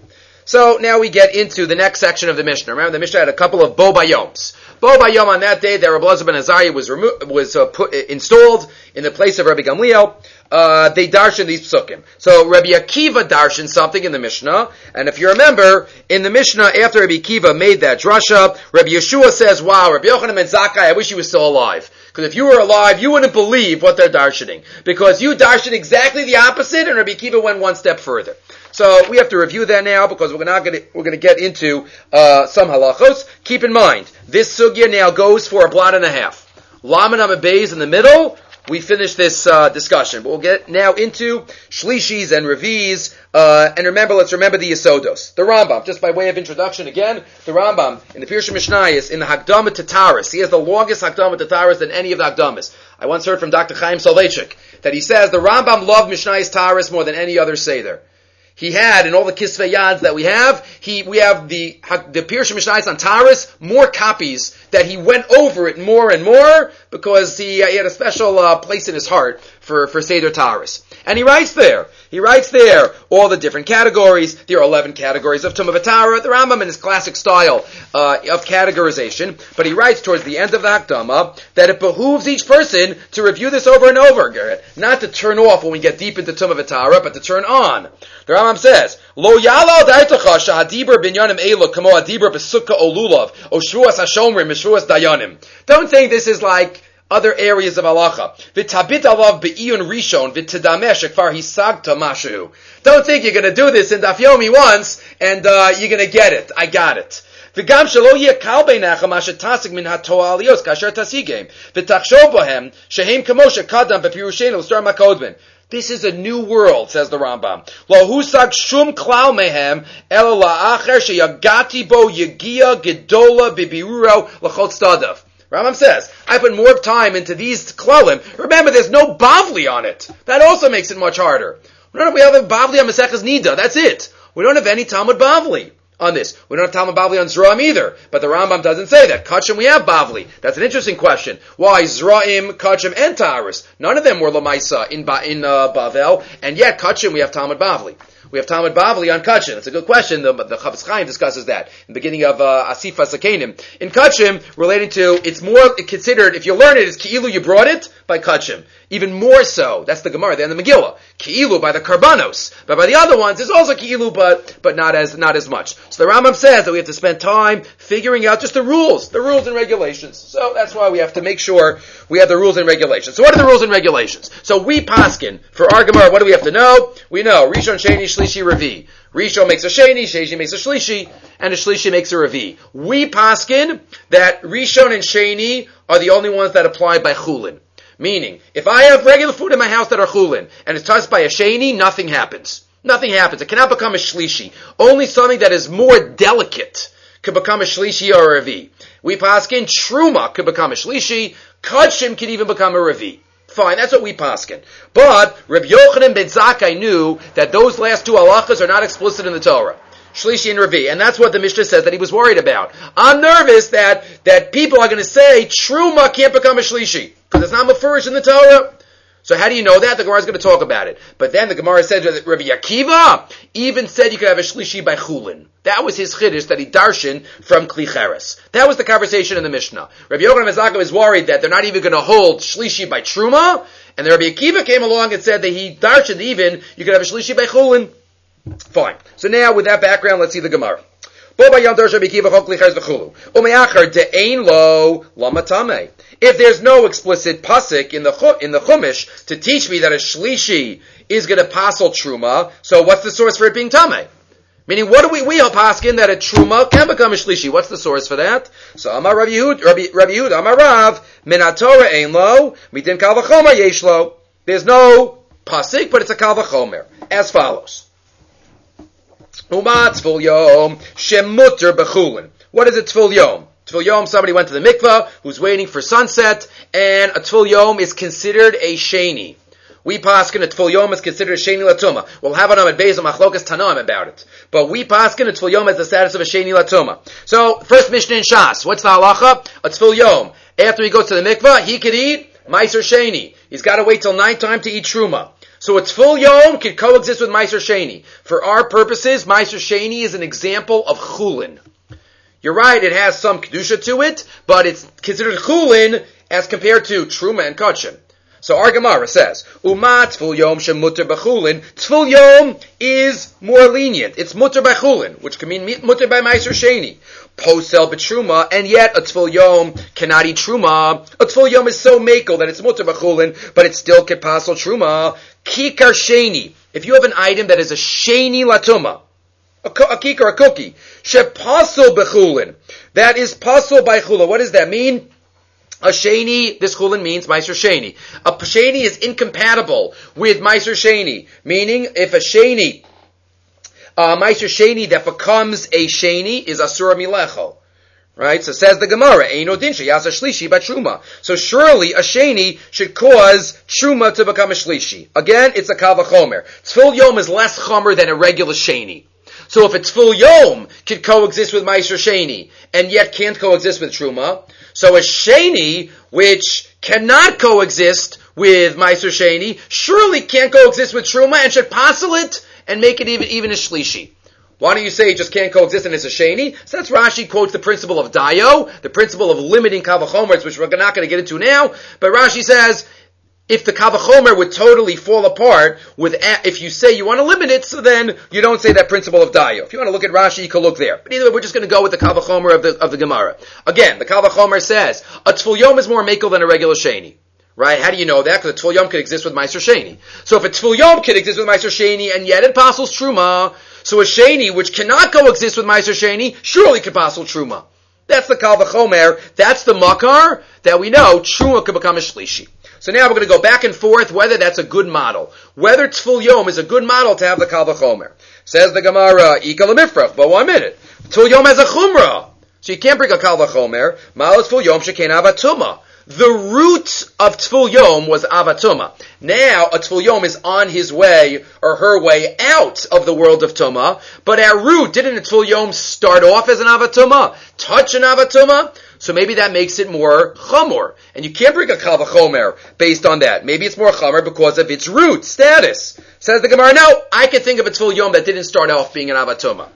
So now we get into the next section of the Mishnah. Remember, the Mishnah had a couple of Bo Bayoms. Bo Bayom on that day that Rabbi Elazar ben Azariah was installed in the place of Rabbi Gamliel. They darshan these psukim. So Rabbi Akiva darshan something in the Mishnah, and if you remember, in the Mishnah, after Rabbi Akiva made that drasha, Rabbi Yeshua says, wow, Rabbi Yochanan ben Zakkai, I wish he was still alive. Because if you were alive, you wouldn't believe what they're darshaning. Because you darshan exactly the opposite, and Rabbi Akiva went one step further. So we have to review that now, because we're going to get into some halachos. Keep in mind, this sugya now goes for a blot and a half. Laman Amabeis in the middle. We finish this discussion, but we'll get now into shlishis and revis. And let's remember the Yesodos. The Rambam, just by way of introduction again, the Rambam in the Pirush Mishnayos in the Hakdama Tataris. He has the longest Hakdama Tataris than any of the Hakdamas. I once heard from Dr. Chaim Soloveitchik that he says the Rambam loved Mishnayos Taris more than any other Seder. He had, in all the Kisvei Yads that we have the Pirush Mishnayos on Taris, more copies that he went over it more and more because he had a special place in his heart for Seder Taris. And he writes there all the different categories. There are 11 categories of Tumah V'Tara. The Rambam in his classic style of categorization, but he writes towards the end of the Hakdama that it behooves each person to review this over and over, not to turn off when we get deep into Tumah V'Tara, but to turn on. The Rambam says, Lo yala daitacha shahadibur binyanim elo kamo hadibur besukka olulav o shvuas hashomrim shvuas dayanim. Don't think this is like other areas of halacha. V'tabit alav be'iyun rishon v'tadamesh ekvar hisagta mashu. Don't think you're going to do this in Daf Yomi once and you're going to get it. I got it. V'gam shelo yeh kal beinachem asher tasik min hato'aliyos kasher tasigem v'tachshov bohem shehem kamo shekadam b'pirushenu l'star makodben. This is a new world, says the Rambam. Lo husag shum klal mehem ela la'acher sheyagati bo yegia gedola bibiruro l'chot stadav. Rambam says, I put more time into these klalim. Remember, there's no bavli on it. That also makes it much harder. We have a bavli on Maseches Nida. That's it. We don't have any Talmud bavli on this. We don't have Talmud bavli on Zraim either. But the Rambam doesn't say that. Kachim, we have bavli. That's an interesting question. Why Zraim, Kachim, and Taurus? None of them were Lamaisa in Bavel, and yet Kachim, we have Talmud bavli. We have Talmud Bavli on Kachim. It's a good question. The Chavetz Chaim discusses that in the beginning of Asifa Sakenim. In Kachim, relating to, it's more considered, if you learn it, it's Ki'ilu, you brought it by Kachim. Even more so, that's the Gemara, then the Megillah. Ki'ilu by the Karbanos. But by the other ones, it's also Ki'ilu, but not as much. So the Rambam says that we have to spend time figuring out just the rules and regulations. So that's why we have to make sure we have the rules and regulations. So what are the rules and regulations? So we paskin, for our Gemara, what do we have to know? We know, Rishon, Sheni, Shlishi, Revi. Rishon makes a Sheni, Sheni makes a Shlishi, and a Shlishi makes a Revi. We paskin that Rishon and Sheni are the only ones that apply by Chulin. Meaning, if I have regular food in my house that are Chulin, and it's touched by a Sheni, nothing happens. Nothing happens. It cannot become a Shlishi. Only something that is more delicate could become a Shlishi or a Revi. We paskin, Truma could become a Shlishi, Kachim could even become a Revi. Fine, that's what we paskin. But Rabbi Yochanan ben Zakkai knew that those last two halachas are not explicit in the Torah. Shlishi and Revi. And that's what the Mishnah says that he was worried about. I'm nervous that people are going to say Truma can't become a Shlishi because it's not mafurish in the Torah. So how do you know that? The Gemara is going to talk about it. But then the Gemara said that Rabbi Akiva even said you could have a Shlishi by Chulin. That was his chiddush that he darshan from Kli Cheres. That was the conversation in the Mishnah. Rabbi Yochanan ben Zakkai was worried that they're not even going to hold Shlishi by Truma. And then Rabbi Akiva came along and said that he darshan even you could have a Shlishi by Chulin. Fine. So now with that background, let's see the Gemara. If there's no explicit pasuk in the Chumash to teach me that a shlishi is going to passel truma, so what's the source for it being tamei? Meaning, what do we paskin that a truma can become a shlishi? What's the source for that? So Amar Rabbi Yehud, Amar Rav, min haTorah ein lo, mitin kal v'chomer yesh lo. There's no pasuk, but it's a kal v'chomer. As follows. What is a tfil yom? Tfil yom, somebody went to the mikvah, who's waiting for sunset, and a tfil yom is considered a sheni. We paskin a tfil yom is considered a sheni latuma. We'll have it on Beis Machlokas Tanaim about it. But we paskin a tfil yom has the status of a sheni latuma. So, first Mishnah in Shas. What's the halacha? A tfil yom. After he goes to the mikvah, he could eat Meiser Sheni. He's got to wait till nighttime to eat Truma. So a Tful Yom can coexist with Meiser Sheni. For our purposes, Meiser Sheni is an example of Chulin. You're right, it has some Kedusha to it, but it's considered Chulin as compared to Truma and Kachin. So our Gemara says, Uma Tful Yom Shem Mutter B'Chulin. Tful Yom is more lenient. It's Mutter by Chulin, which can mean Mutter by Meiser Sheni. Posel B'Truma, and yet a Tful Yom cannot eat Truma. A Tful Yom is so makel that it's Mutter B'Chulin, but it still can passel Truma. Kikar Sheni. If you have an item that is a Sheni Latuma, a kikar, a cookie, she pasel B'Chulin. That is pasel by Chulin. What does that mean? A sheni, this chulin means Meiser Sheni. A sheni is incompatible with Meiser Sheni, meaning if a sheni, Meiser Sheni that becomes a sheni is asura milecho. Right? So says the Gemara, Eino din sheyasa shlishi batruma. So surely a sheni should cause truma to become a shlishi. Again, it's a kal v'chomer. Tfil yom is less chomer than a regular sheni. So if a Tfil Yom could coexist with Meiser Sheni, and yet can't coexist with Truma, so a Sheni, which cannot coexist with Meiser Sheni, surely can't coexist with Truma, and should passel it, and make it even a Shlishi. Why don't you say it just can't coexist and it's a Sheni? So that's Rashi quotes the principle of Dayo, the principle of limiting Kal V'chomers, which we're not going to get into now, but Rashi says, if the Kal V'chomer would totally fall apart if you say you want to limit it, so then you don't say that principle of Dayo. If you want to look at Rashi, you can look there. But either way, we're just going to go with the Kal V'chomer of the Gemara. Again, the Kal V'chomer says, a Tful Yom is more makel than a regular Sheni. Right? How do you know that? Because a Tful Yom could exist with Meiser Sheni. So if a Tful Yom could exist with Meiser Sheni, and yet it passels Truma, so a Sheni, which cannot coexist with Meiser Sheni, surely could passel Truma. That's the Kal V'chomer. That's the Makar that we know Truma could become a Shlishi. So now we're going to go back and forth whether that's a good model. Whether Tful Yom is a good model to have the Kal V'chomer. Says the Gemara, Ika L'mifrach, but 1 minute. Tful Yom has a Chumrah. So you can't bring a Kal V'chomer. Mal Tful Yom shekain avatuma. The root of Tful Yom was avatuma. Now a Tful Yom is on his way or her way out of the world of Tuma. But at root, didn't a Tful Yom start off as an avatuma? Touch an avatuma? So maybe that makes it more chamor. And you can't bring a kal v'chomer based on that. Maybe it's more chamor because of its root status. Says the Gemara, no, I can think of a Tful Yom that didn't start off being an avatuma.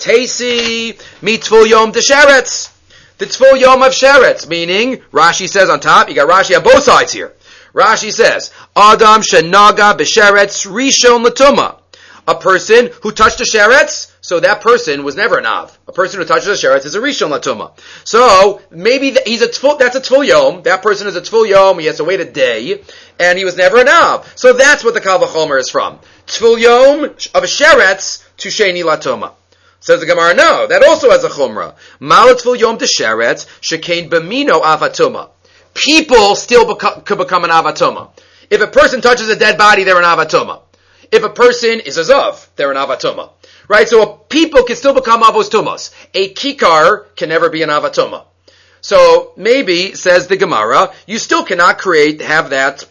Teisi mi Tful Yom de sheretz. The Tful Yom of sheretz, meaning, Rashi says on top, you got Rashi on both sides here. Rashi says, Adam shenaga b'sheretz rishon l'tuma. A person who touched a sheretz, so that person was never an av. A person who touches a sheretz is a rishon l'tuma. So maybe that's a Tful Yom. That person is a Tful Yom. He has to wait a day, and he was never an av. So that's what the Kal V'chomer is from. Tful Yom of a sheretz to sheni l'tuma. Says the Gemara, no, that also has a chumrah. Mal Tful Yom to sheretz shekain b'mino avatuma. People still could become an avatuma. If a person touches a dead body, they're an avatuma. If a person is a zav, they're an avatuma. Right? So people can still become avos tumas. A kikar can never be an avatuma. So maybe, says the Gemara, you still cannot have that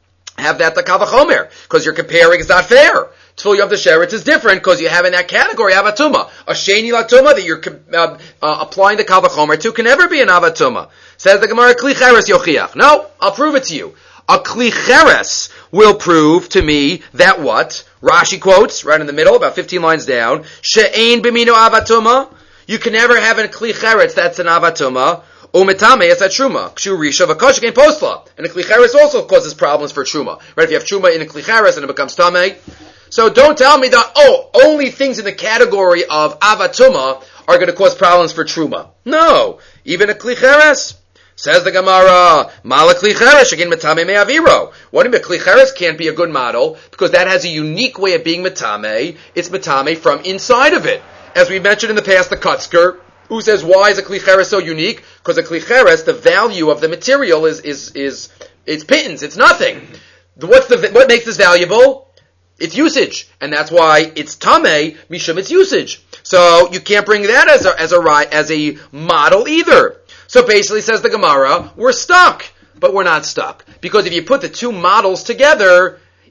the Kal V'chomer, because you're comparing, it's not fair. Tful Yom the sheretz is different because you have in that category avatuma. A sheni latuma that you're applying the Kal V'chomer to can never be an avatuma. Says the Gemara, kli cheres yochiach. No, I'll prove it to you. A kli cheres will prove to me that what? Rashi quotes, right in the middle, about 15 lines down, she'ein b'mino avatuma. You can never have a kli cheres that's an avatuma. Umetame is at truma. Kshu risha v'kosh again posla. And a kli cheres also causes problems for truma. Right? If you have truma in a kli cheres and it becomes tameh. So don't tell me that, only things in the category of avatuma are going to cause problems for truma. No. Even a kli cheres. Says the Gemara, Mala Kli Cheres, again, Metame Me'aviro. What if a Kli Cheres can't be a good model? Because that has a unique way of being Metame. It's Metame from inside of it. As we mentioned in the past, the Kutzker, who says, why is a Kli Cheres so unique? Because a Kli Cheres, the value of the material is it's pittance, it's nothing. What makes this valuable? It's usage. And that's why it's Tameh, Mishum, it's usage. So you can't bring that as a model either. So basically, says the Gemara, we're stuck, but we're not stuck. Because if you put the two models together,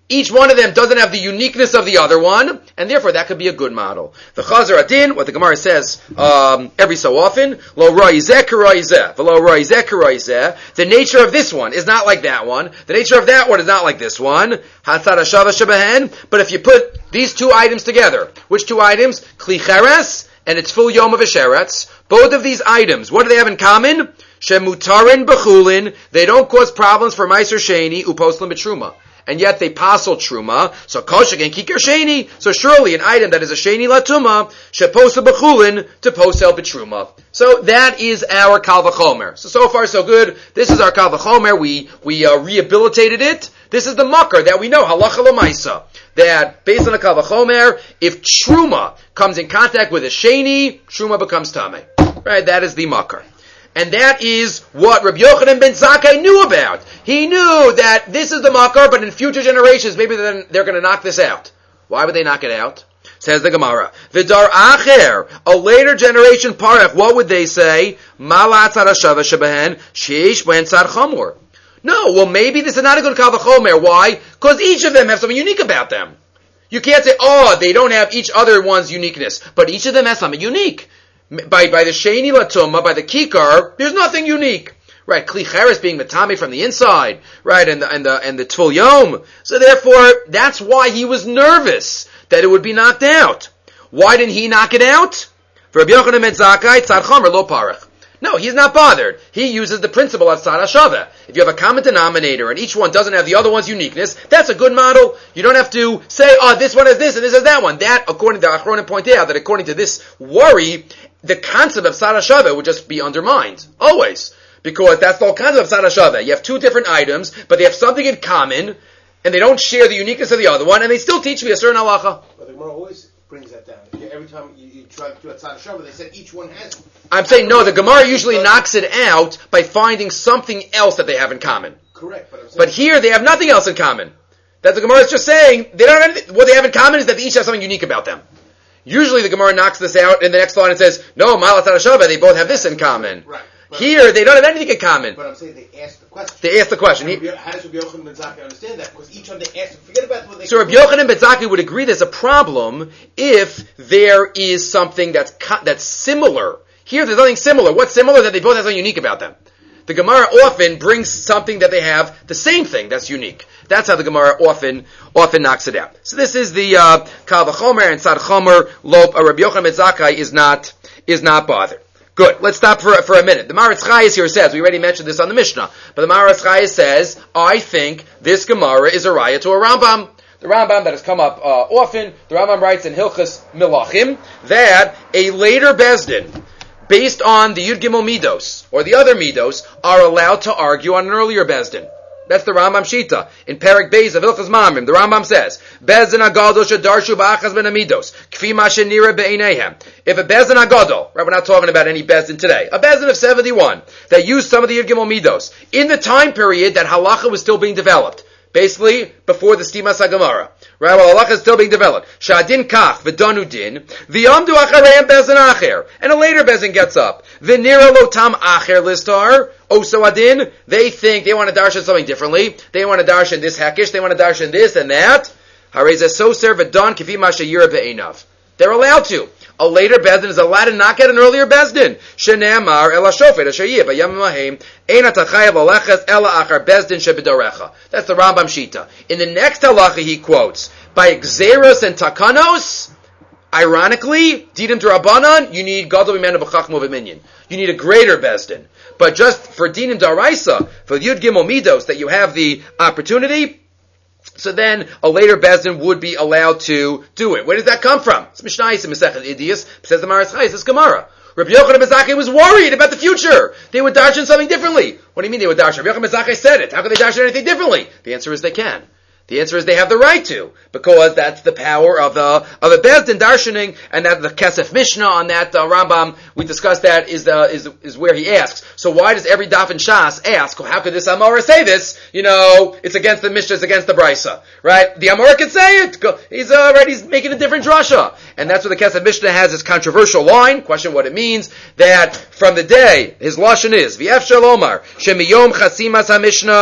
Each one of them doesn't have the uniqueness of the other one, and therefore that could be a good model. The Chazar Adin, what the Gemara says every so often, Lo roizeh k'roizeh, v'lo roizeh k'roizeh. The nature of this one is not like that one. The nature of that one is not like this one. Hatzad hashava shebehen. But if you put these two items together, which two items? Kli cheres and its full yom of Esheretz. Both of these items, what do they have in common? Shemutarin b'chulin. They don't cause problems for Meiser Sheni uposlim b'truma. And yet they passel truma, so koshik and kikar sheni. So surely an item that is a sheni latuma sheposa b'chulin to posel b'truma. So that is our kal v'chomer. So far so good. This is our kal v'chomer. We rehabilitated it. This is the makar that we know halacha l'maisa, that based on the kal v'chomer, if truma comes in contact with a sheni, truma becomes tameh. Right? That is the makar. And that is what Rabbi Yochanan ben Zakkai knew about. He knew that this is the makar, but in future generations, maybe then they're going to knock this out. Why would they knock it out? Says the Gemara. V'dar acher, a later generation parach, what would they say? Malat tzarashava shebehen, sheish ben tzar chamor. No, well maybe this is not a good kal v'chomer. Why? Because each of them have something unique about them. You can't say, they don't have each other one's uniqueness, but each of them has something unique. By the sheni latuma, by the kikar, there's nothing unique, right? Kli cheres being matame from the inside, right? And the tvul yom. So therefore, that's why he was nervous that it would be knocked out. Why didn't he knock it out? For Rabbi Yochanan ben Zakkai, tzar chomer lo parach. No, he's not bothered. He uses the principle of tzar hashava. If you have a common denominator and each one doesn't have the other one's uniqueness, that's a good model. You don't have to say, this one has this and this has that one. That, according to Achronim, pointed out that according to this worry, the concept of tzar hashava would just be undermined. Always. Because that's the whole concept of tzar hashava. You have two different items, but they have something in common, and they don't share the uniqueness of the other one, and they still teach me a certain halacha. But the Gemara always brings that down. Every time you try to do a tzad hashava, they said each one has it. I'm saying no, the Gemara usually knocks it out by finding something else that they have in common. Correct. But here they have nothing else in common. That the Gemara is just saying, they don't have anything, what they have in common is that they each have something unique about them. Usually the Gemara knocks this out in the next line and says, no, Malat Hashava, they both have this in common. Right. Here, they don't have anything in common. But I'm saying they asked the question. They asked the question. How does Rabbi Yochanan ben Zakkai understand that? Because each one they asked, forget about what they... So Rabbi Yochanan ben Zakkai would agree there's a problem if there is something that's similar. Here, there's nothing similar. What's similar? That they both have something unique about them. The Gemara often brings something that they have, the same thing that's unique. That's how the Gemara often knocks it out. So this is the Kal V'chomer and Tzad Chomer. Rabbi Yochanan ben Zakkai is not bothered. Good. Let's stop for a minute. The Maharatz Chayes here says, we already mentioned this on the Mishnah, but the Maharatz Chayes says, I think this Gemara is a raya to a Rambam. The Rambam that has come up often, the Rambam writes in Hilchos Milachim that a later Bezdin, based on the Yud Gimel Midos, or the other Midos, are allowed to argue on an earlier Bezdin. That's the Rambam Shita. In Perek Beis of Hilchos Mamrim, the Rambam says, Bezdin HaGadol shedarshu ba'achaz ben Midos, kfi ma shenira be'eineihem. If a Bezdin HaGadol, right, we're not talking about any Bezdin today, a Bezdin of 71, that used some of the Yud Gimel Midos, in the time period that halacha was still being developed, basically before the Stimas HaGemara, right, while halacha is still being developed, Sha'adin kach v'danu din, v'yamdu achareim Bezdin acher, and a later Bezdin gets up, v'nira lotam acher listar, Oso adin, they think they want to darshan something differently. They want to darshan this hakish, they want to darshan this and that. Hareza soser v'dan kifi mashayira be'enav. They're allowed to. A later Bezdin is allowed to knock out an earlier Bezdin. Shene'amar el hashofet ashayiv v'yamim lahem eina tachayav aleches ela achar Bezdin shebedorecha. That's the Rambam Shita. In the next halacha he quotes, by Xeros and Takanos, ironically, Dinim D'Rabbanan, you need Gadol B'Menu B'Chachmo V'Minyan. You need a greater Bezdin. But just for Dinim D'Araisa, for Yud Gimel Midos, that you have the opportunity, so then a later Bezdin would be allowed to do it. Where does that come from? It's Mishnayos in Masechet Idiyos, says the Maharatz Chayes, it's Gemara. Rabbi Yochanan ben Zakkai was worried about the future. They would darshan something differently. What do you mean they would darshan? Rabbi Yochanan ben Zakkai said it. How can they darshan anything differently? The answer is they can. The answer is they have the right to, because that's the power of a Bezdin darshaning, and that the Kesef Mishnah on that Rambam, we discussed that, is where he asks. So why does every Daf in Shas ask, well, how could this Amora say this? It's against the Mishnah, it's against the Brisa. Right? The Amora can say it. He's making a different drasha. And that's what the Kesef Mishnah has, this controversial line, question what it means, that from the day, his lashon is, V'ef Shalomar, Shemiyom Chasimas HaMishnah,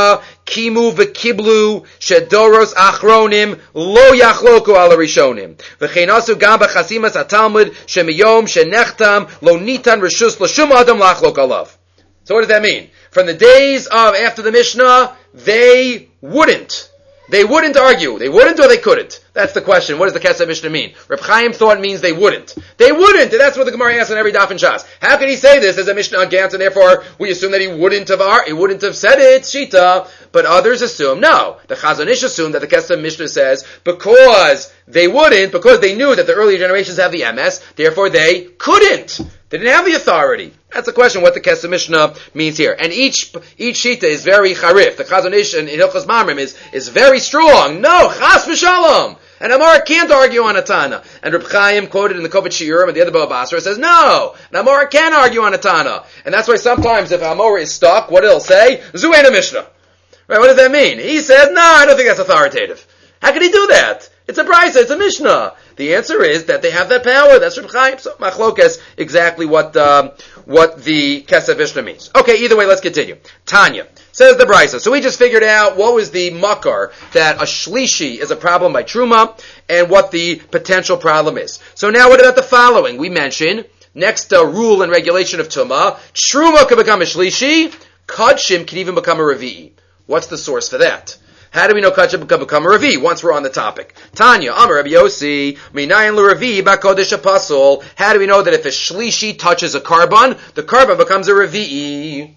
kimu v'kiblu shedoros achronim lo yachloku ala rishonim. V'cheinasu gam b'chasimas hatalmud shemiyom shenechtam lo nitan reshus l'shum adam lachlok alav. So what does that mean? From the days of after the Mishnah, they wouldn't argue. They wouldn't or they couldn't? That's the question. What does the Kesef Mishnah mean? Reb Chaim thought it means they wouldn't. They wouldn't, and that's what the Gemara asks in every daf and shas. How can he say this as a Mishnah against, and therefore we assume that he wouldn't have said it, Shita, but others assume, no. The Chazon Ish assumed that the Kesef Mishnah says, because they knew that the earlier generations have the MS, therefore they couldn't. They didn't have the authority. That's the question, what the Kesef Mishnah means here. And each Shita is very charif. The Chazon Ish in Hilchos Mamrim is very strong. No, chas v'shalom. And Amar can't argue on a Tana. And Reb Chaim quoted in the Kovet Shiurim at the end of Baba Basra says, no, and Amar can argue on a Tana. And that's why sometimes if Amar is stuck, what it'll say? Zu ain't a Mishnah. Right, what does that mean? He says, no, I don't think that's authoritative. How can he do that? It's a brisa, it's a Mishnah. The answer is that they have that power. That's Reb Chaim. So Machlokes, exactly what the Kesef Mishnah means. Okay, either way, let's continue. Tanya. Says the brisa. So we just figured out what was the makar that a shlishi is a problem by truma and what the potential problem is. So now what about the following? We mentioned next rule and regulation of tuma. Truma can become a shlishi. Kachim can even become a revi'i. What's the source for that? How do we know kachim can become a revi? Once we're on the topic, Tanya, Amar Rabbi Yossi, Minayin l'revi b'kodesh apostle. How do we know that if a shlishi touches a carbon, the carbon becomes a revi?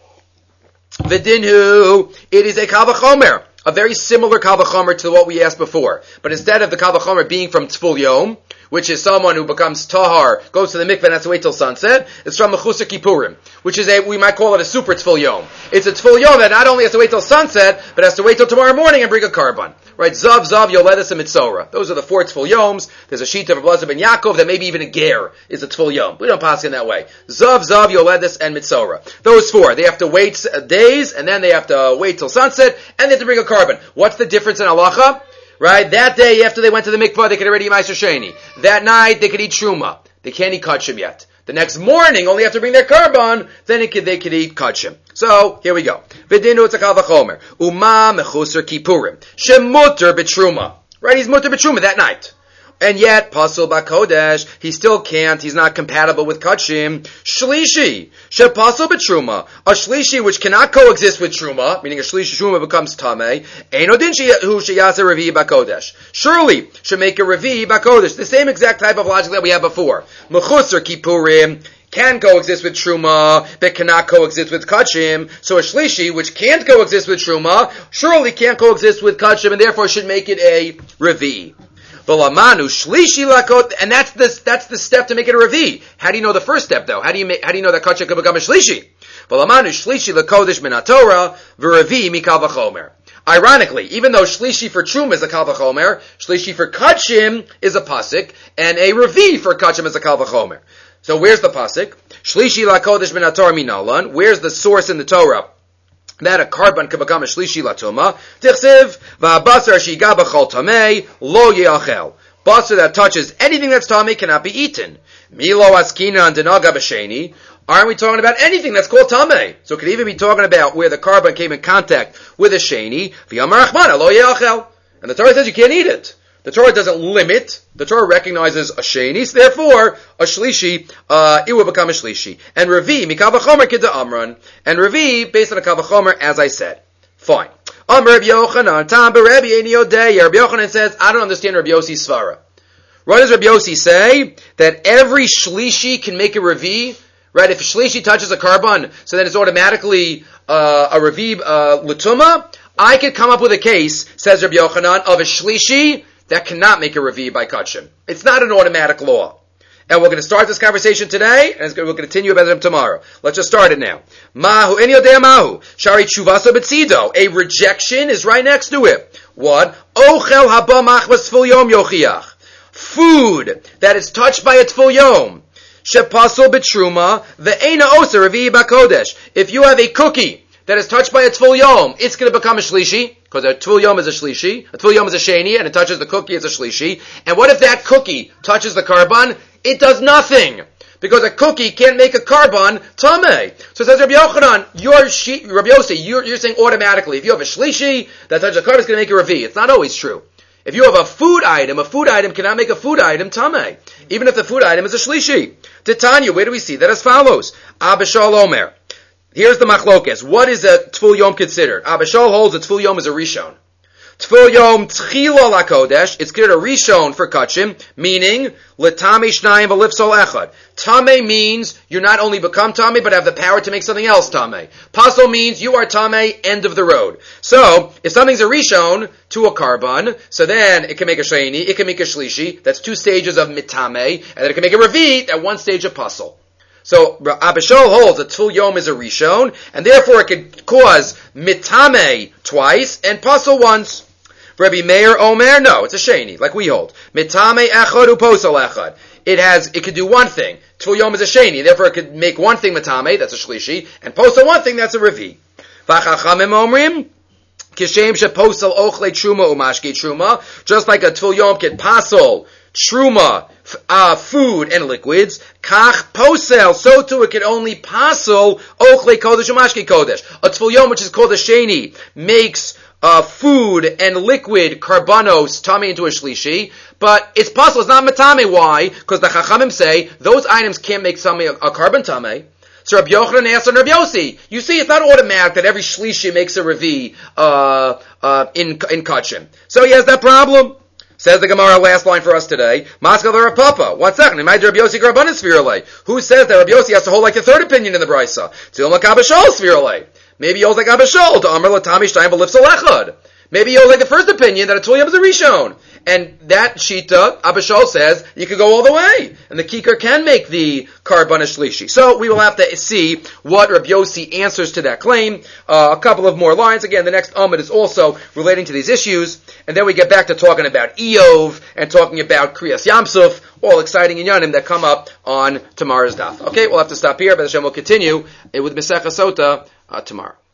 V'dinhu, it is a kal v'chomer, a very similar kal v'chomer to what we asked before. But instead of the kal v'chomer being from Tful Yom, which is someone who becomes tahar, goes to the mikveh and has to wait till sunset, it's from Mechusar Kippurim, which is we might call it a super Tful Yom. It's a Tful Yom that not only has to wait till sunset, but has to wait till tomorrow morning and bring a carbon. Right? Zav, Yoledis, and Mitzorah. Those are the 4 Tful Yoms. There's a sheet of Elazar ben Yaakov that maybe even a ger is a Tful Yom. We don't pass in that way. Zav, Yoledis, and Mitzorah. Those 4. They have to wait days, and then they have to wait till sunset, and they have to bring a carbon. What's the difference in halacha? Right? That day after they went to the mikvah, they could already eat Meiser Sheni. That night, they could eat Truma. They can't eat Kachim yet. The next morning, only have to bring their carbon, then they could eat Kachim. So, here we go. V'dinu it's a kal v'chomer. Uma mechusar kippurim. Shemuter b'truma. Right? He's muter b'truma that night. And yet, pasul b'kodesh, he still can't, he's not compatible with kachim. Shlishi, she pasul b'truma, a shlishi which cannot coexist with truma, meaning a shlishi truma becomes tameh, einodin hu sheyasa revi b'kodesh. Surely, should make a revi b'kodesh. The same exact type of logic that we had before. Mechusar kippurim, can coexist with truma, but cannot coexist with kachim. So a shlishi, which can't coexist with truma, surely can't coexist with kachim, and therefore should make it a revi. And that's the step to make it a revi. How do you know the first step though? How do you know that kachim can become a shlishi? Ironically, even though shlishi for truma is a kal v'chomer, shlishi for kachim is a pasuk, and a revi for kachim is a kal v'chomer. So where's the pasuk? Shlishi lakodesh min haTorah minalan. Where's the source in the Torah that a carbon can become a shlishi latuma? Tichsiv va'basar shiga b'chol tamei lo yeachel. Basar that touches anything that's tamei cannot be eaten. Milo askina and denaga b'sheni. Aren't we talking about anything that's called tamei? So it could even be talking about where the carbon came in contact with a sheni. V'yamar achmana lo yeachel. And the Torah says you can't eat it. The Torah doesn't limit. The Torah recognizes a sheni, so therefore a shlishi, it will become a shlishi. And revi mikal v'chomer kida amran. And revi based on a kal v'chomer, as I said. Fine. Rabbi Yochanan, Tam Rabbi Eini Yodei. Rabbi Yochanan says, I don't understand Rabbi Yossi's svara. What does Rabbi Yossi say? That every shlishi can make a revi. Right? If a shlishi touches a carbon, so then it's automatically a revi l'tuma. I could come up with a case, says Rabbi Yochanan, of a shlishi that cannot make a revi by kachim. It's not an automatic law. And we're going to start this conversation today, and we'll continue about it tomorrow. Let's just start it now. Mahu, eni yodea mahu, shari tshuvaso betzido. A rejection is right next to it. What? Ochel haba machmas tful yom yochiach. Food that is touched by a tful yom. Shepasul betruma, ve'ena osa revi bakodesh. If you have a cookie that is touched by a tful yom, it's going to become a shlishi, because a tful yom is a shlishi, a tful yom is a sheni, and it touches the cookie, it's a shlishi. And what if that cookie touches the carbon? It does nothing. Because a cookie can't make a carbon tameh. So it says Rabbi Yochanan, Rabbi Yossi, you're saying automatically, if you have a shlishi, that such a carbon is going to make a revi. It's not always true. If you have a food item cannot make a food item tameh, even if the food item is a shlishi. Titania, where do we see that? As follows. Abba Shaul Omer. Here's the machlokes. What is a Tful Yom considered? Abba Shaul holds that Tful Yom is a rishon. Tful Yom Tchila LaKodesh, it's considered a rishon for kachim, meaning, L'tamei shnayim v'lifsol echad. Tameh means you not only become tameh, but have the power to make something else tameh. Pasol means you are tameh, end of the road. So, if something's a rishon to a carbon, so then it can make a sheni, it can make a shlishi, that's 2 stages of mitameh, and then it can make a revi at 1 stage of pasol. So, Abba Shaul holds that Tful Yom is a rishon, and therefore it could cause mitameh twice, and pasol once. Rabbi Meir Omer, no, it's a sheni, like we hold. Mitameh echad uposal echad. It could do one thing. Tful Yom is a sheni, therefore it could make one thing mitameh, that's a shlishi, and posal one thing, that's a revi. V'chachamim omrim, kishem sheposal ochle truma umashki truma, just like a Tful Yom could pasal truma, food and liquids, kach posel, so too it can only pasal ochle kodesh umashki kodesh. A Tful Yom, which is called a sheni, makes food and liquid karbanos tameh into a shlishi, but it's possible, it's not matame. Why? Because the chachamim say those items can't make something a carbon tameh. So Rabbi Yochanan asked on Rabbi Yossi, you see, it's not automatic that every shlishi makes a revi in kachim. So he has that problem. Says the Gemara, last line for us today. Maskal the Rav Papa. 1 second. Rabbi Yossi Garbanis Svirale. Who says that Rabbi Yossi has to hold like the third opinion in the Brisa? Tzilma Kabashal Svirale. Maybe he holds like Abba Shaul to Amar L'Tami Shtayim B'Lifsal Echad. Maybe he holds like the first opinion that a Tful Yom is a rishon. And that shita, Abba Shaul says, you could go all the way. And the kikar can make the carbon shlishi. So we will have to see what Rabbi Yossi answers to that claim. A couple of more lines. Again, the next Amud is also relating to these issues. And then we get back to talking about Eov and talking about Kriyas Yamsuf. All exciting inyanim that come up on tomorrow's daf. Okay, we'll have to stop here, but Hashem will continue with Masechah Sota tomorrow.